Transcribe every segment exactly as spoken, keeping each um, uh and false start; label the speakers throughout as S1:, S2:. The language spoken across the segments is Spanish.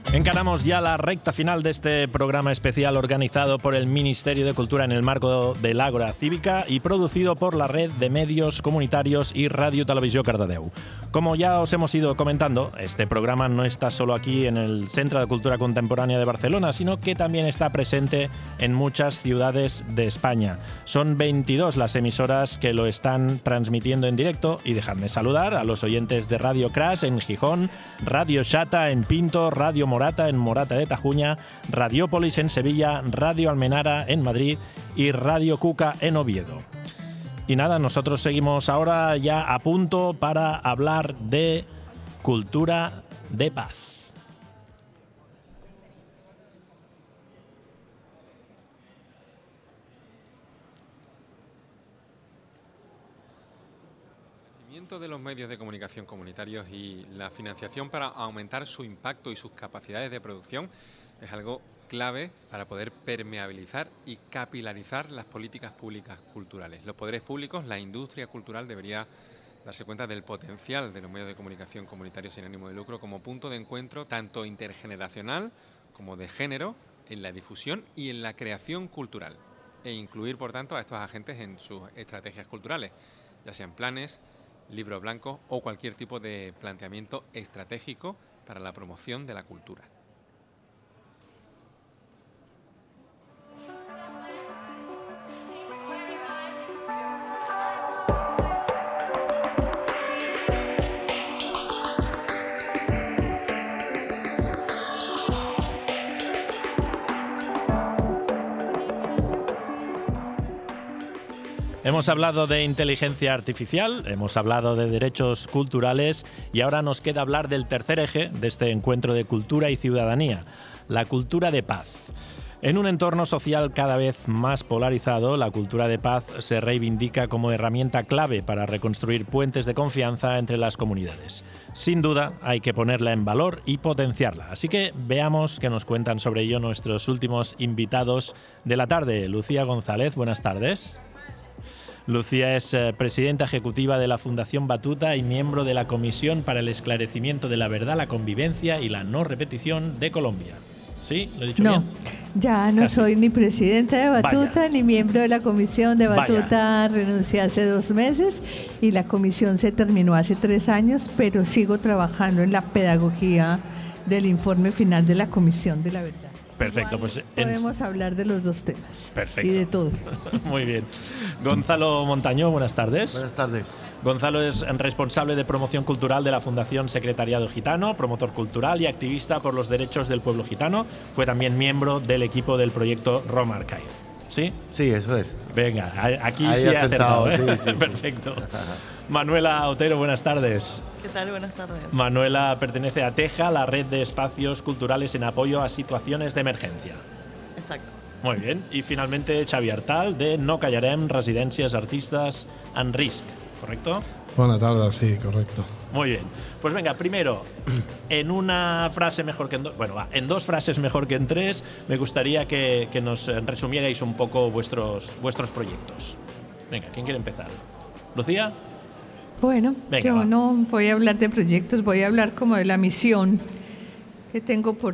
S1: Encaramos ya la recta final de este programa especial organizado por el Ministerio de Cultura en el marco del Ágora Cívica y producido por la Red de Medios Comunitarios y Radio Televisió Cardedeu. Como ya os hemos ido comentando, este programa no está solo aquí en el Centro de Cultura Contemporánea de Barcelona, sino que también está presente en muchas ciudades de España. Son veintidós las emisoras que lo están transmitiendo en directo y dejadme saludar a los oyentes de Radio Crash en Gijón, Radio Xata en Pinto, Radio Morata en Morata de Tajuña, Radiópolis en Sevilla, Radio Almenara en Madrid y Radio Cuca en Oviedo. Y nada, nosotros seguimos ahora ya a punto para hablar de cultura de paz.
S2: De los medios de comunicación comunitarios y la financiación para aumentar su impacto y sus capacidades de producción es algo clave para poder permeabilizar y capilarizar las políticas públicas culturales. Los poderes públicos, la industria cultural debería darse cuenta del potencial de los medios de comunicación comunitarios sin ánimo de lucro como punto de encuentro tanto intergeneracional como de género en la difusión y en la creación cultural e incluir, por tanto, a estos agentes en sus estrategias culturales, ya sean planes, libros blancos o cualquier tipo de planteamiento estratégico para la promoción de la cultura.
S1: Hemos hablado de inteligencia artificial, hemos hablado de derechos culturales y ahora nos queda hablar del tercer eje de este encuentro de cultura y ciudadanía, la cultura de paz. En un entorno social cada vez más polarizado, la cultura de paz se reivindica como herramienta clave para reconstruir puentes de confianza entre las comunidades. Sin duda, hay que ponerla en valor y potenciarla. Así que veamos qué nos cuentan sobre ello nuestros últimos invitados de la tarde. Lucía González, buenas tardes. Lucía es eh, presidenta ejecutiva de la Fundación Batuta y miembro de la Comisión para el Esclarecimiento de la Verdad, la Convivencia y la No Repetición de Colombia. ¿Sí? ¿Lo he dicho
S3: no,
S1: bien?
S3: No, ya no Casi. Soy ni presidenta de Batuta Vaya. Ni miembro de la Comisión de Batuta. Vaya. Renuncié hace dos meses y la comisión se terminó hace tres años, pero sigo trabajando en la pedagogía del informe final de la Comisión de la Verdad.
S1: Perfecto, pues
S3: podemos en... hablar de los dos temas.
S1: Perfecto.
S3: Y de todo.
S1: Muy bien. Gonzalo Montañó, buenas tardes.
S4: Buenas tardes.
S1: Gonzalo es responsable de promoción cultural de la Fundación Secretariado Gitano, promotor cultural y activista por los derechos del pueblo gitano. Fue también miembro del equipo del proyecto Roma Archive. ¿Sí?
S4: Sí, eso es.
S1: Venga, aquí
S4: Ahí
S1: sí he acertado.
S4: acertado ¿eh? sí, sí,
S1: Perfecto. Manuela Otero, buenas tardes.
S5: ¿Qué tal? Buenas tardes.
S1: Manuela pertenece a TEJA, la red de espacios culturales en apoyo a situaciones de emergencia.
S5: Exacto.
S1: Muy bien. Y finalmente Xavi Artal, de No Callarem, Residències Artistes en Risc, ¿correcto?
S6: Buenas tardes, sí, correcto.
S1: Muy bien. Pues venga, primero, en una frase mejor que en dos, bueno, va, en dos frases mejor que en tres, me gustaría que, que nos resumierais un poco vuestros, vuestros proyectos. Venga, ¿quién quiere empezar? ¿Lucía?
S3: Bueno,
S1: venga,
S3: yo
S1: va.
S3: no voy a hablar de proyectos, voy a hablar como de la misión que tengo por,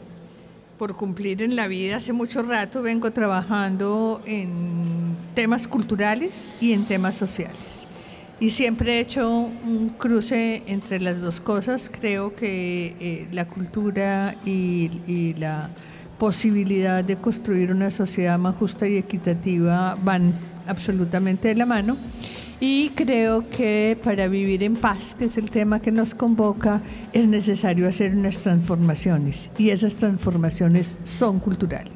S3: por cumplir en la vida. Hace mucho rato vengo trabajando en temas culturales y en temas sociales. Y siempre he hecho un cruce entre las dos cosas. Creo que eh, la cultura y, y la posibilidad de construir una sociedad más justa y equitativa van absolutamente de la mano. Y creo que para vivir en paz, que es el tema que nos convoca, es necesario hacer unas transformaciones. Y esas transformaciones son culturales.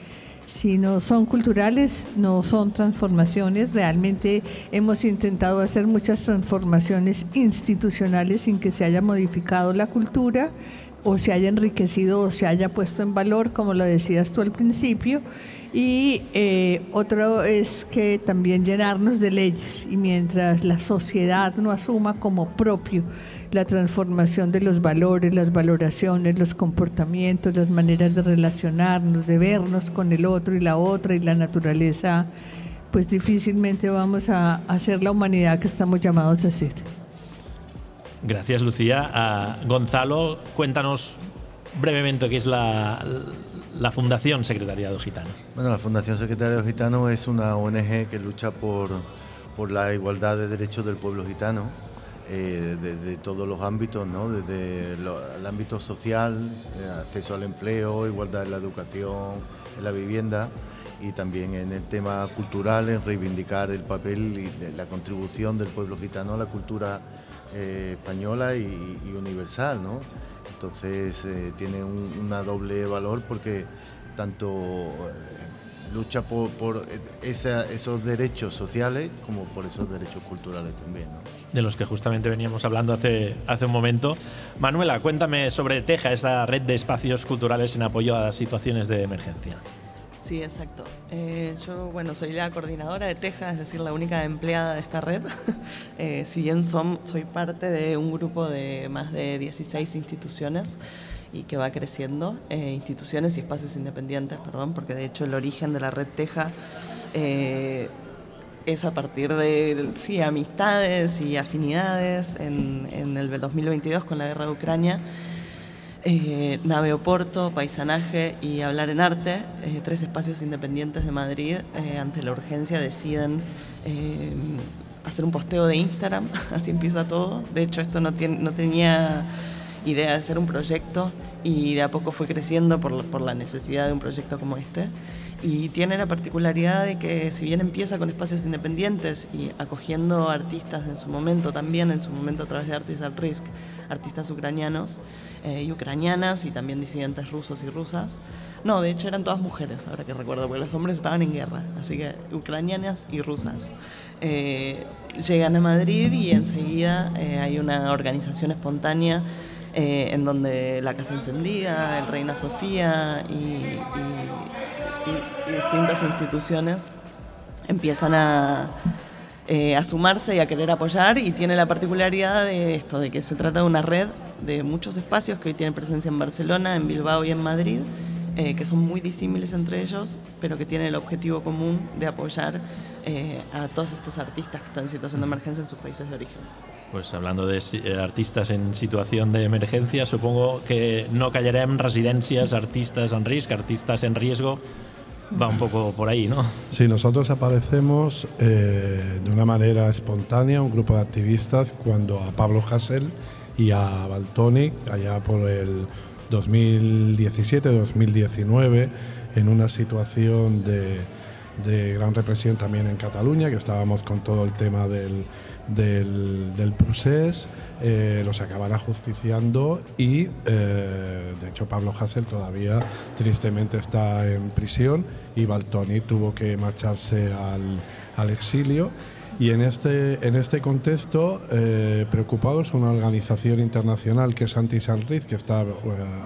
S3: Si no son culturales, no son transformaciones. Realmente hemos intentado hacer muchas transformaciones institucionales sin que se haya modificado la cultura o se haya enriquecido o se haya puesto en valor, como lo decías tú al principio. Y eh, otro es que también llenarnos de leyes, y mientras la sociedad no asuma como propio la transformación de los valores, las valoraciones, los comportamientos, las maneras de relacionarnos, de vernos con el otro y la otra y la naturaleza, pues difícilmente vamos a hacer la humanidad que estamos llamados a ser.
S1: Gracias, Lucía. Uh, Gonzalo, cuéntanos brevemente qué es la, la Fundación Secretariado Gitano.
S4: Bueno, la Fundación Secretariado Gitano es una O N G que lucha por, por la igualdad de derechos del pueblo gitano, eh, desde todos los ámbitos, ¿no? Desde lo, el ámbito social, eh, acceso al empleo, igualdad en la educación, en la vivienda, y también en el tema cultural, en reivindicar el papel y la contribución del pueblo gitano a la cultura eh, española y, y universal, ¿no? Entonces eh, tiene un, una doble valor porque tanto eh, lucha por, por esa, esos derechos sociales como por esos derechos culturales también, ¿no?
S1: De los que justamente veníamos hablando hace, hace un momento. Manuela, cuéntame sobre Teja, esa red de espacios culturales en apoyo a situaciones de emergencia.
S5: Sí, exacto. Eh, yo, bueno, soy la coordinadora de Teja, es decir, la única empleada de esta red. eh, si bien son, soy parte de un grupo de más de dieciséis instituciones y que va creciendo, eh, instituciones y espacios independientes, perdón, porque de hecho el origen de la red Teja eh, es a partir de sí, amistades y afinidades en, en el dos mil veintidós con la guerra de Ucrania. Eh, Nave Oporto, Paisanaje y Hablar en Arte, eh, tres espacios independientes de Madrid, eh, ante la urgencia deciden eh, hacer un posteo de Instagram, así empieza todo. De hecho, esto no, tiene, no tenía idea de ser un proyecto y de a poco fue creciendo por, por la necesidad de un proyecto como este. Y tiene la particularidad de que si bien empieza con espacios independientes y acogiendo artistas en su momento, también en su momento a través de Artists at Risk, artistas ucranianos eh, y ucranianas y también disidentes rusos y rusas. No, de hecho eran todas mujeres, ahora que recuerdo, porque los hombres estaban en guerra, así que ucranianas y rusas. Eh, llegan a Madrid y enseguida eh, hay una organización espontánea eh, en donde la Casa Encendida, el Reina Sofía y, y, y, y distintas instituciones empiezan a... Eh, a sumarse y a querer apoyar, y tiene la particularidad de esto, de que se trata de una red de muchos espacios que hoy tienen presencia en Barcelona, en Bilbao y en Madrid, eh, que son muy disímiles entre ellos, pero que tienen el objetivo común de apoyar eh, a todos estos artistas que están en situación de emergencia en sus países de origen.
S1: Pues hablando de eh, artistas en situación de emergencia, supongo que no callarem residències, artistas en risc, artistas en riesgo. Va un poco por ahí, ¿no?
S6: Sí, nosotros aparecemos eh, de una manera espontánea, un grupo de activistas, cuando a Pablo Hasél y a Valtònyc, allá por el dos mil diecisiete dos mil diecinueve, en una situación de, de gran represión también en Cataluña, que estábamos con todo el tema del, del, del procés, eh, los acaban ajusticiando y eh, de hecho Pablo Hasél todavía tristemente está en prisión y Valtònyc tuvo que marcharse al, al exilio. Y en este, en este contexto, eh, preocupados, una organización internacional que es Anti-Sanriz, que está uh,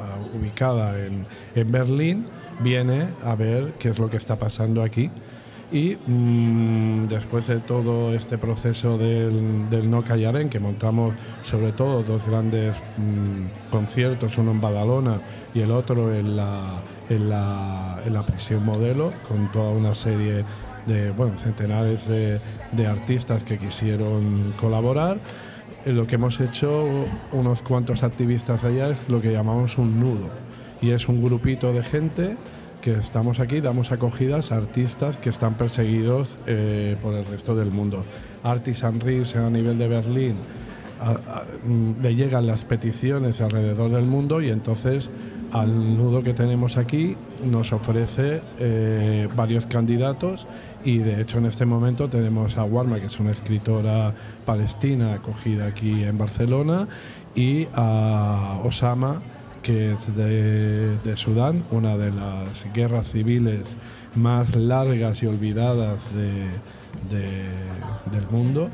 S6: ubicada en, en Berlín, viene a ver qué es lo que está pasando aquí. Y mmm, después de todo este proceso del, del No Callarem, que montamos sobre todo dos grandes mmm, conciertos, uno en Badalona y el otro en la, en la, en la prisión Modelo, con toda una serie de bueno, centenares de, de artistas que quisieron colaborar. Lo que hemos hecho unos cuantos activistas allá es lo que llamamos un nudo, y es un grupito de gente que estamos aquí, damos acogidas a artistas que están perseguidos eh, por el resto del mundo. Artists at Risk a nivel de Berlín, a, a, le llegan las peticiones alrededor del mundo, y entonces al nudo que tenemos aquí nos ofrece eh, varios candidatos, y de hecho en este momento tenemos a Warma, que es una escritora palestina acogida aquí en Barcelona, y a Osama, que es de, de Sudán, una de las guerras civiles más largas y olvidadas de, de, del mundo,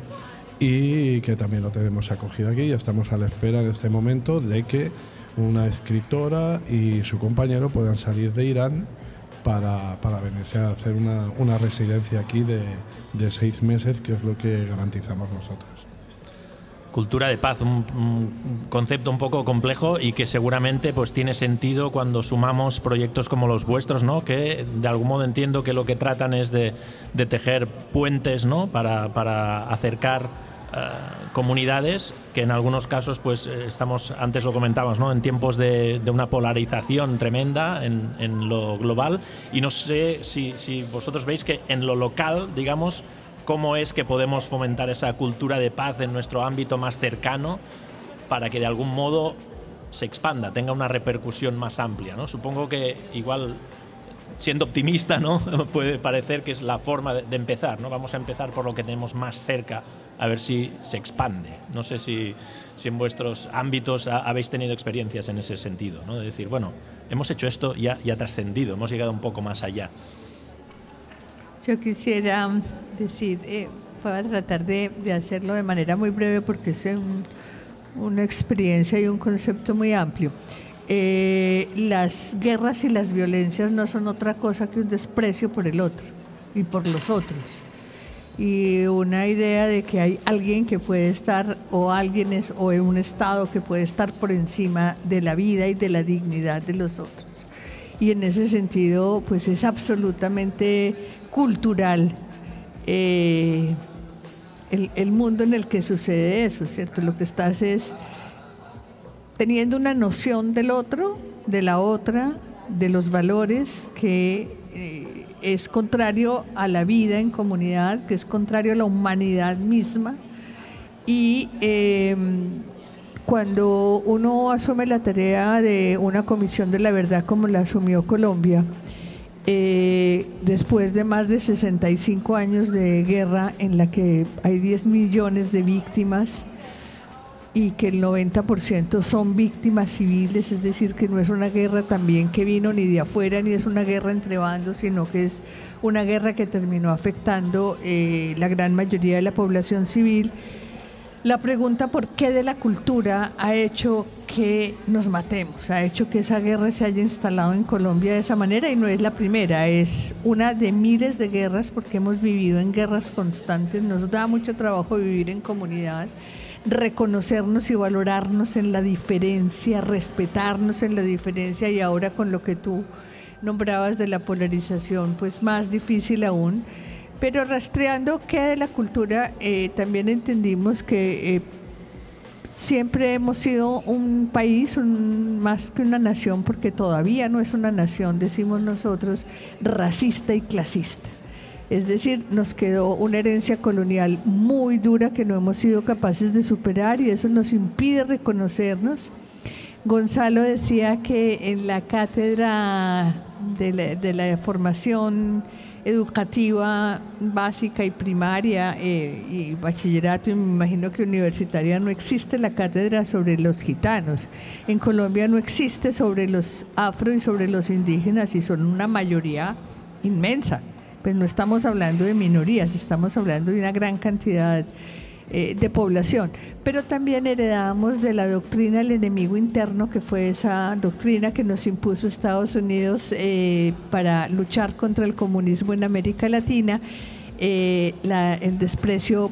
S6: y que también lo tenemos acogido aquí, y estamos a la espera en este momento de que una escritora y su compañero puedan salir de Irán para, para venirse a hacer una, una residencia aquí de, de seis meses, que es lo que garantizamos nosotros.
S1: Cultura de paz, un, un concepto un poco complejo y que seguramente pues tiene sentido cuando sumamos proyectos como los vuestros, ¿no? Que de algún modo entiendo que lo que tratan es de, de tejer puentes, ¿no? Para, para acercar uh, comunidades que en algunos casos pues estamos, antes lo comentábamos, ¿no?, en tiempos de, de una polarización tremenda en, en lo global, y no sé si, si vosotros veis que en lo local, digamos, cómo es que podemos fomentar esa cultura de paz en nuestro ámbito más cercano para que de algún modo se expanda, tenga una repercusión más amplia, ¿no? Supongo que igual, siendo optimista, ¿no?, puede parecer que es la forma de, de empezar, ¿no? Vamos a empezar por lo que tenemos más cerca, a ver si se expande. No sé si, si en vuestros ámbitos ha, habéis tenido experiencias en ese sentido, ¿no? De decir, bueno, hemos hecho esto y ha, y ha trascendido, hemos llegado un poco más allá.
S3: Yo quisiera decir, eh, voy a tratar de, de hacerlo de manera muy breve porque es un, una experiencia y un concepto muy amplio. Eh, las guerras y las violencias no son otra cosa que un desprecio por el otro y por los otros, y una idea de que hay alguien que puede estar, o alguien es, o un Estado que puede estar por encima de la vida y de la dignidad de los otros. Y en ese sentido, pues es absolutamente cultural eh, el, el mundo en el que sucede eso, ¿cierto? Lo que estás es teniendo una noción del otro, de la otra, de los valores, que eh, es contrario a la vida en comunidad, que es contrario a la humanidad misma. Y eh, cuando uno asume la tarea de una comisión de la verdad como la asumió Colombia, eh, después de más de sesenta y cinco años de guerra en la que hay diez millones de víctimas, y que el noventa por ciento son víctimas civiles, es decir, que no es una guerra también que vino ni de afuera, ni es una guerra entre bandos, sino que es una guerra que terminó afectando eh, la gran mayoría de la población civil. La pregunta por qué de la cultura ha hecho que nos matemos, ha hecho que esa guerra se haya instalado en Colombia de esa manera, y no es la primera, es una de miles de guerras, porque hemos vivido en guerras constantes. Nos da mucho trabajo vivir en comunidad, reconocernos y valorarnos en la diferencia, respetarnos en la diferencia, y ahora con lo que tú nombrabas de la polarización, pues más difícil aún. Pero rastreando qué de la cultura, eh, también entendimos que eh, siempre hemos sido un país, un, más que una nación, porque todavía no es una nación, decimos nosotros, racista y clasista. Es decir, nos quedó una herencia colonial muy dura que no hemos sido capaces de superar, y eso nos impide reconocernos. Gonzalo decía que en la cátedra de la, de la formación educativa básica y primaria eh, y bachillerato, y me imagino que universitaria, no existe la cátedra sobre los gitanos. En Colombia no existe sobre los afro y sobre los indígenas, y son una mayoría inmensa. Pues no estamos hablando de minorías, estamos hablando de una gran cantidad eh, de población. Pero también heredamos de la doctrina del enemigo interno, que fue esa doctrina que nos impuso Estados Unidos eh, para luchar contra el comunismo en América Latina, eh, la, el desprecio,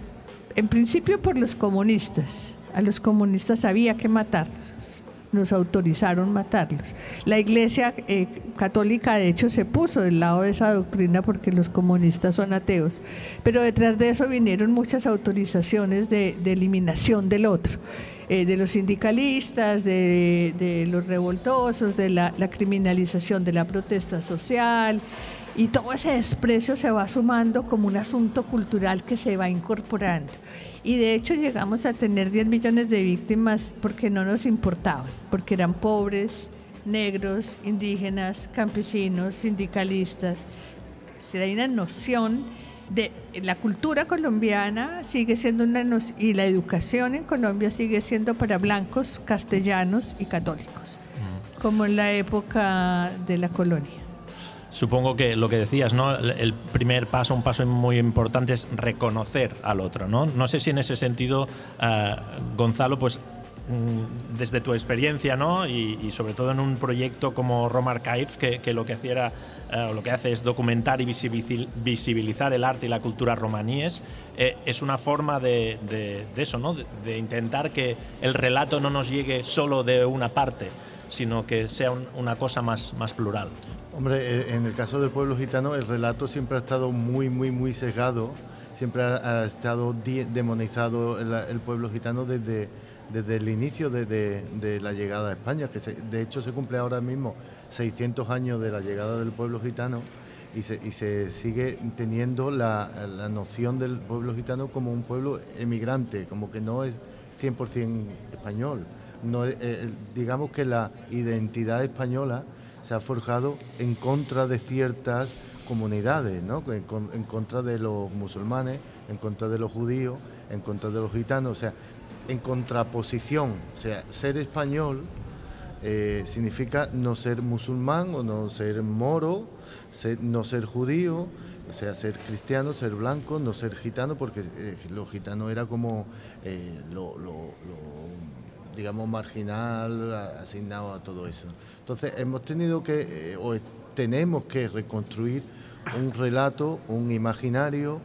S3: en principio por los comunistas. A los comunistas había que matarlos, nos autorizaron matarlos. La Iglesia eh, católica, de hecho, se puso del lado de esa doctrina porque los comunistas son ateos, pero detrás de eso vinieron muchas autorizaciones de, de eliminación del otro, eh, de los sindicalistas, de, de los revoltosos, de la, la criminalización de la protesta social, y todo ese desprecio se va sumando como un asunto cultural que se va incorporando. Y de hecho llegamos a tener diez millones de víctimas porque no nos importaban, porque eran pobres, negros, indígenas, campesinos, sindicalistas. Hay una noción de la cultura colombiana, sigue siendo una noción, y la educación en Colombia sigue siendo para blancos, castellanos y católicos, mm. como en la época de la colonia.
S1: Supongo que lo que decías, ¿no? El primer paso, un paso muy importante, es reconocer al otro, ¿no? No sé si en ese sentido, uh, Gonzalo, pues mm, desde tu experiencia, ¿no? Y, y sobre todo en un proyecto como Roma Archive, que, que lo que hacía era, uh, lo que hace es documentar y visibilizar el arte y la cultura romaníes, eh, es una forma de, de, de eso, ¿no? De, de intentar que el relato no nos llegue solo de una parte, sino que sea un, una cosa más, más plural.
S4: Hombre, en el caso del pueblo gitano, el relato siempre ha estado muy, muy, muy sesgado, siempre ha, ha estado demonizado el, el pueblo gitano desde, desde el inicio de, de, de la llegada a España, que se, de hecho se cumple ahora mismo seiscientos años de la llegada del pueblo gitano y se, y se sigue teniendo la, la noción del pueblo gitano como un pueblo emigrante, como que no es cien por ciento español. No, eh, digamos que la identidad española se ha forjado en contra de ciertas comunidades, ¿no? en, en contra de los musulmanes, en contra de los judíos, en contra de los gitanos, o sea, en contraposición. O sea, ser español eh, significa no ser musulmán o no ser moro, ser, no ser judío, o sea, ser cristiano, ser blanco, no ser gitano, porque eh, los gitanos era como eh, lo, lo, lo, digamos, marginal, asignado a todo eso. Entonces, hemos tenido que, eh, o tenemos que reconstruir un relato, un imaginario,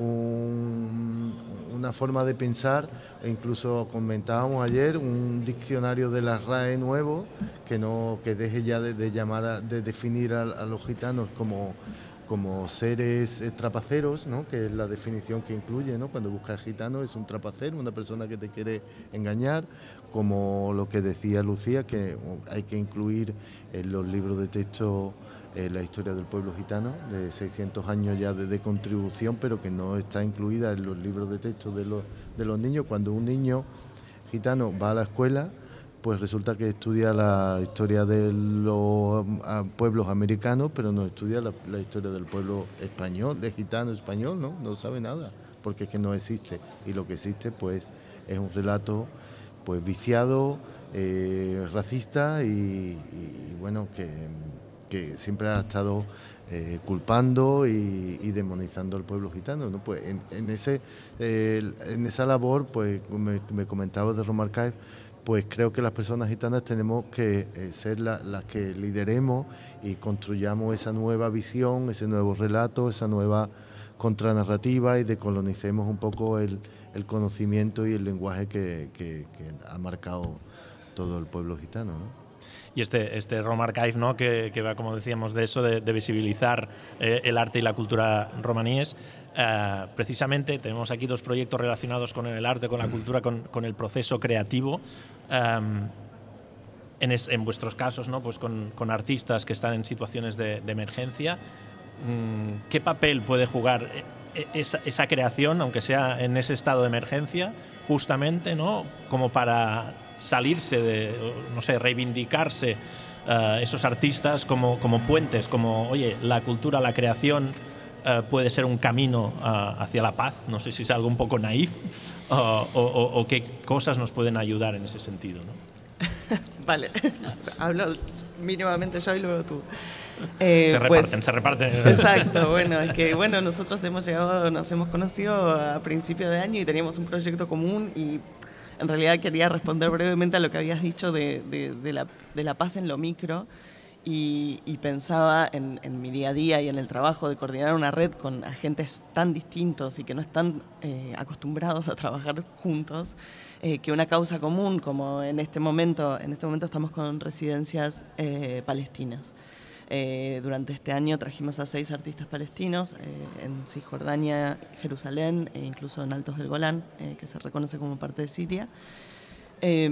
S4: un, una forma de pensar, e incluso comentábamos ayer, un diccionario de la R A E nuevo, que no que deje ya de, de llamar, a, de definir a, a los gitanos como como seres trapaceros, ¿no? Que es la definición que incluye, ¿no? Cuando buscas gitano es un trapacero, una persona que te quiere engañar, como lo que decía Lucía, que hay que incluir en los libros de texto eh, la historia del pueblo gitano, de seiscientos años ya de, de contribución, pero que no está incluida en los libros de texto de los, de los niños. Cuando un niño gitano va a la escuela, pues resulta que estudia la historia de los pueblos americanos, pero no estudia la, la historia del pueblo español, de gitano español, ¿no? No sabe nada, porque es que no existe. Y lo que existe, pues, es un relato, pues, viciado, eh, racista y, y, bueno, que, que siempre ha estado eh, culpando y, y demonizando al pueblo gitano, ¿no? Pues en, en, ese, eh, en esa labor, pues, me, me comentaba de Rome Archive, pues creo que las personas gitanas tenemos que eh, ser la, las que lideremos y construyamos esa nueva visión, ese nuevo relato, esa nueva contranarrativa y decolonicemos un poco el, el conocimiento y el lenguaje que, que, que ha marcado todo el pueblo gitano, ¿no?
S1: Y este, este Rome Archive, ¿no? que, que va, como decíamos, de eso, de, de visibilizar eh, el arte y la cultura romaníes. Uh, precisamente tenemos aquí dos proyectos relacionados con el arte, con la cultura, con, con el proceso creativo. Um, en, es, en vuestros casos, ¿no? Pues con, con artistas que están en situaciones de, de emergencia. Um, ¿Qué papel puede jugar esa, esa creación, aunque sea en ese estado de emergencia, justamente, ¿no? Como para salirse de, no sé, reivindicarse uh, esos artistas como, como puentes, como, oye, la cultura, la creación Uh, puede ser un camino uh, hacia la paz? No sé si es algo un poco naif uh, o, o, o qué cosas nos pueden ayudar en ese sentido, ¿no?
S5: Vale, hablo mínimamente yo y luego tú. Eh,
S1: se reparten,
S5: pues,
S1: se reparten.
S5: Exacto, bueno, es que bueno, nosotros hemos llegado, nos hemos conocido a principio de año y teníamos un proyecto común y en realidad quería responder brevemente a lo que habías dicho de, de, de, la, de la paz en lo micro. Y, y pensaba en, en mi día a día y en el trabajo de coordinar una red con agentes tan distintos y que no están eh, acostumbrados a trabajar juntos, eh, que una causa común, como en este momento, en este momento estamos con residencias eh, palestinas. Eh, durante este año trajimos a seis artistas palestinos eh, en Cisjordania, Jerusalén e incluso en Altos del Golán, eh, que se reconoce como parte de Siria. Eh,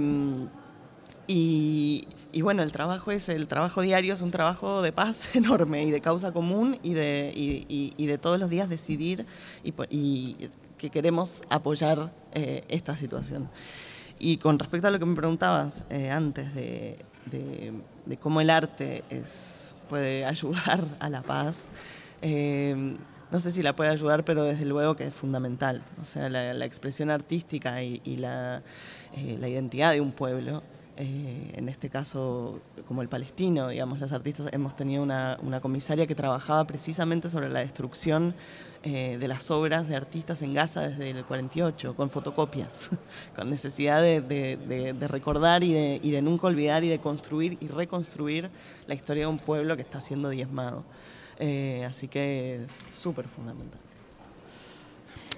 S5: Y, y bueno, el trabajo es el trabajo diario es un trabajo de paz enorme y de causa común y de, y, y, y de todos los días decidir y, y que queremos apoyar eh, esta situación. Y con respecto a lo que me preguntabas eh, antes de, de, de cómo el arte es, puede ayudar a la paz, eh, no sé si la puede ayudar, pero desde luego que es fundamental. O sea, la, la expresión artística y, y la, eh, la identidad de un pueblo. Eh, en este caso, como el palestino, digamos, los artistas hemos tenido una, una comisaria que trabajaba precisamente sobre la destrucción eh, de las obras de artistas en Gaza desde el cuarenta y ocho, con fotocopias, con necesidad de, de, de, de recordar y de, y de nunca olvidar y de construir y reconstruir la historia de un pueblo que está siendo diezmado. Eh, así que es súper fundamental.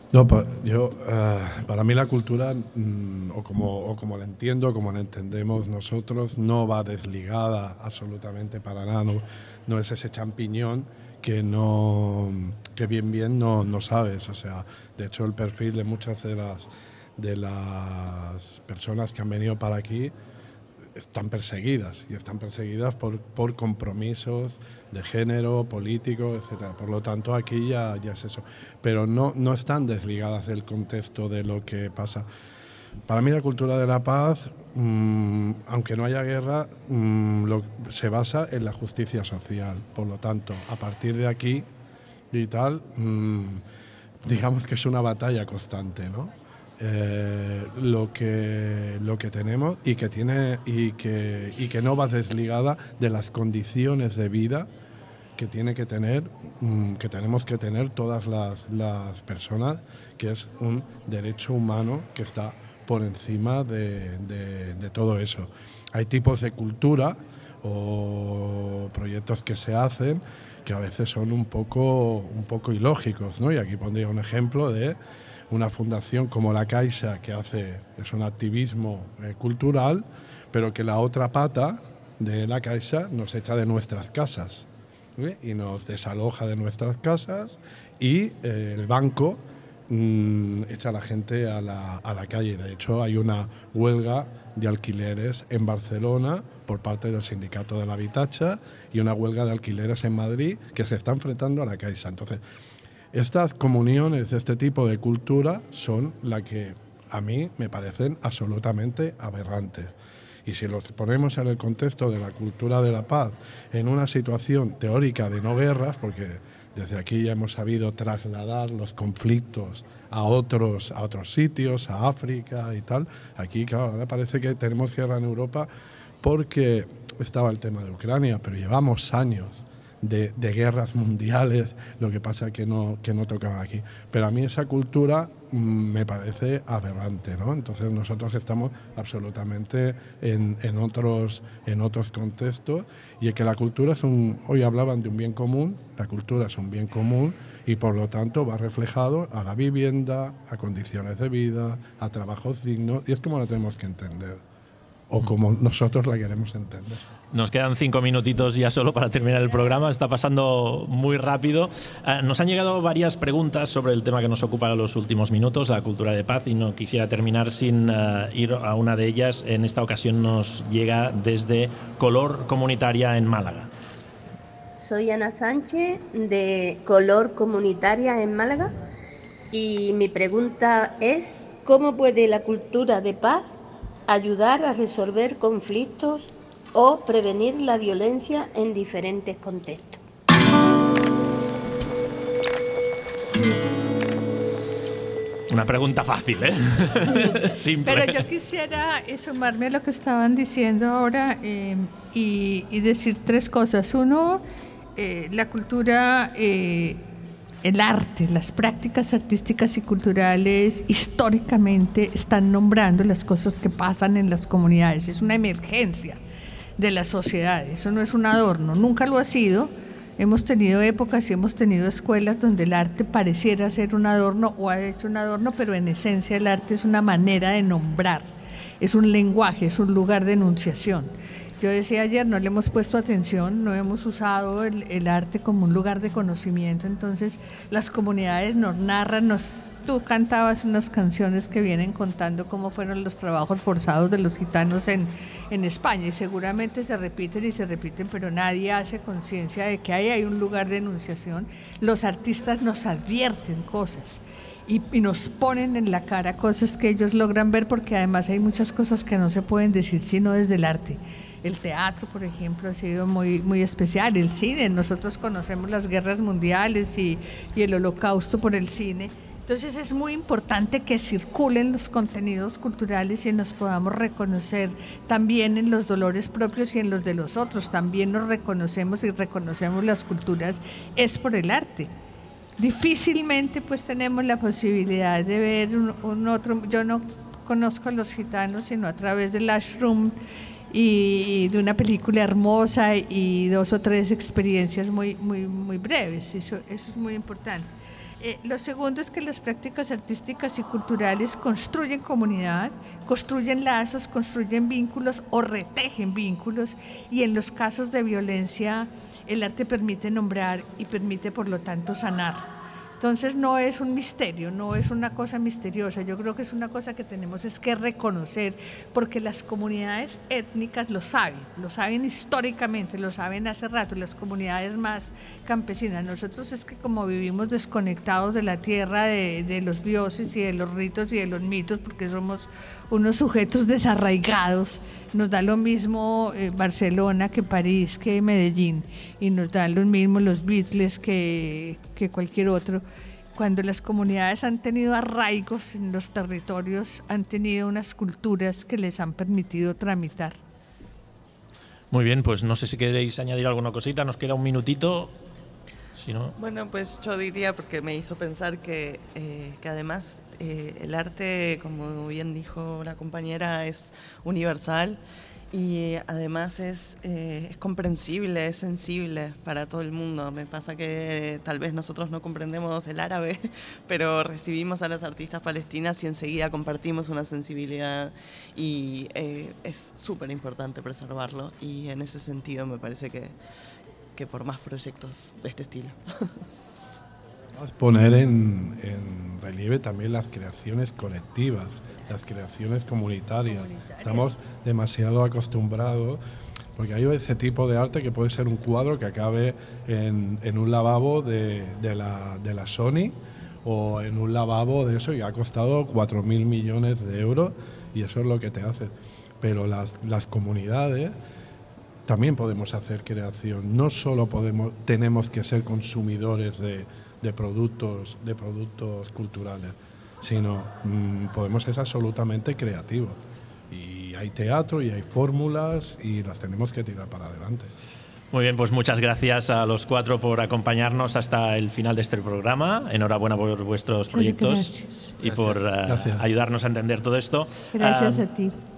S6: No, yo, uh, para mí la cultura, mm, o, como, o como la entiendo, como la entendemos nosotros, no va desligada absolutamente para nada, no, no es ese champiñón que no que bien bien no, no sabes. O sea, de hecho el perfil de muchas de las, de las personas que han venido para aquí están perseguidas, y están perseguidas por, por compromisos de género, políticos, etcétera. Por lo tanto, aquí ya, ya es eso. Pero no, no están desligadas del contexto de lo que pasa. Para mí la cultura de la paz, mmm, aunque no haya guerra, mmm, lo, se basa en la justicia social. Por lo tanto, a partir de aquí y tal, mmm, digamos que es una batalla constante, ¿no? Eh, lo que lo que tenemos y que tiene y que y que no va desligada de las condiciones de vida que tiene que tener mmm, que tenemos que tener todas las, las personas, que es un derecho humano que está por encima de, de, de todo eso. Hay tipos de cultura o proyectos que se hacen que a veces son un poco un poco ilógicos, ¿no? Y aquí pondría un ejemplo de una fundación como la Caixa, que hace es un activismo eh, cultural, pero que la otra pata de la Caixa nos echa de nuestras casas, ¿sí? Y nos desaloja de nuestras casas, y eh, el banco mmm, echa a la gente a la, a la calle. De hecho, hay una huelga de alquileres en Barcelona por parte del sindicato de la Habitatge y una huelga de alquileres en Madrid que se está enfrentando a la Caixa. Entonces, estas comuniones de este tipo de cultura son las que a mí me parecen absolutamente aberrantes. Y si los ponemos en el contexto de la cultura de la paz, en una situación teórica de no guerras, porque desde aquí ya hemos sabido trasladar los conflictos a otros, a otros sitios, a África y tal, aquí, claro, ahora parece que tenemos guerra en Europa porque estaba el tema de Ucrania, pero llevamos años De, de guerras mundiales, lo que pasa que no, que no tocaban aquí. Pero a mí esa cultura mmm, me parece aberrante, ¿no? Entonces nosotros estamos absolutamente en, en, otros, en otros contextos, y es que la cultura es un, hoy hablaban de un bien común, la cultura es un bien común y por lo tanto va reflejado a la vivienda, a condiciones de vida, a trabajos dignos, y es como la tenemos que entender, o como nosotros la queremos entender.
S1: Nos quedan cinco minutitos ya solo para terminar el programa, está pasando muy rápido. Eh, nos han llegado varias preguntas sobre el tema que nos ocupa en los últimos minutos, la cultura de paz, y no quisiera terminar sin uh, ir a una de ellas. En esta ocasión nos llega desde Color Comunitaria en Málaga.
S7: Soy Ana Sánchez de Color Comunitaria en Málaga, y mi pregunta es: ¿cómo puede la cultura de paz ayudar a resolver conflictos o prevenir la violencia en diferentes contextos?
S1: Una pregunta fácil, ¿eh? Simple.
S3: Pero yo quisiera sumarme a lo que estaban diciendo ahora eh, y, y decir tres cosas. Uno, eh, la cultura, eh, el arte, las prácticas artísticas y culturales históricamente están nombrando las cosas que pasan en las comunidades. Es una emergencia de la sociedad, eso no es un adorno, nunca lo ha sido. Hemos tenido épocas y hemos tenido escuelas donde el arte pareciera ser un adorno o ha hecho un adorno, pero en esencia el arte es una manera de nombrar, es un lenguaje, es un lugar de enunciación. Yo decía ayer, no le hemos puesto atención, no hemos usado el, el arte como un lugar de conocimiento, entonces las comunidades nos narran, nos... Tú cantabas unas canciones que vienen contando cómo fueron los trabajos forzados de los gitanos en, en España, y seguramente se repiten y se repiten, pero nadie hace conciencia de que ahí hay un lugar de enunciación. Los artistas nos advierten cosas y, y nos ponen en la cara cosas que ellos logran ver, porque además hay muchas cosas que no se pueden decir sino desde el arte. El teatro, por ejemplo, ha sido muy, muy especial, el cine, nosotros conocemos las guerras mundiales y, y el holocausto por el cine. Entonces es muy importante que circulen los contenidos culturales y nos podamos reconocer también en los dolores propios y en los de los otros. También nos reconocemos y reconocemos las culturas, es por el arte. Difícilmente pues tenemos la posibilidad de ver un, un otro, yo no conozco a los gitanos sino a través del Ashroom y de una película hermosa y dos o tres experiencias muy, muy, muy breves, eso, eso es muy importante. Eh, lo segundo es que las prácticas artísticas y culturales construyen comunidad, construyen lazos, construyen vínculos o retejen vínculos, y en los casos de violencia el arte permite nombrar y permite por lo tanto sanar. Entonces no es un misterio, no es una cosa misteriosa, yo creo que es una cosa que tenemos es que reconocer, porque las comunidades étnicas lo saben, lo saben históricamente, lo saben hace rato, las comunidades más campesinas. Nosotros es que como vivimos desconectados de la tierra, de, de los dioses y de los ritos y de los mitos, porque somos unos sujetos desarraigados, nos da lo mismo eh, Barcelona que París, que Medellín, y nos dan lo mismo los Beatles que, que cualquier otro. Cuando las comunidades han tenido arraigos en los territorios, han tenido unas culturas que les han permitido tramitar.
S1: Muy bien, pues no sé si queréis añadir alguna cosita, nos queda un minutito. Si no...
S5: Bueno, pues yo diría, porque me hizo pensar que, eh, que además eh, el arte, como bien dijo la compañera, es universal y además es, eh, es comprensible, es sensible para todo el mundo. Me pasa que tal vez nosotros no comprendemos el árabe, pero recibimos a las artistas palestinas y enseguida compartimos una sensibilidad, y eh, es súper importante preservarlo, y en ese sentido me parece que que por más proyectos de este estilo.
S6: Poner en, en relieve también las creaciones colectivas, las creaciones comunitarias. comunitarias. Estamos demasiado acostumbrados, porque hay ese tipo de arte que puede ser un cuadro que acabe en, en un lavabo de, de, la, de la Sony, o en un lavabo de eso, y ha costado cuatro mil millones de euros, y eso es lo que te hace. Pero las, las comunidades también podemos hacer creación, no solo podemos, tenemos que ser consumidores de, de, productos, de productos culturales, sino mmm, podemos ser absolutamente creativos. Y hay teatro y hay fórmulas y las tenemos que tirar para adelante.
S1: Muy bien, pues muchas gracias a los cuatro por acompañarnos hasta el final de este programa. Enhorabuena por vuestros proyectos.
S3: Gracias.
S1: Y por uh, ayudarnos a entender todo esto.
S3: Gracias
S1: uh,
S3: a ti.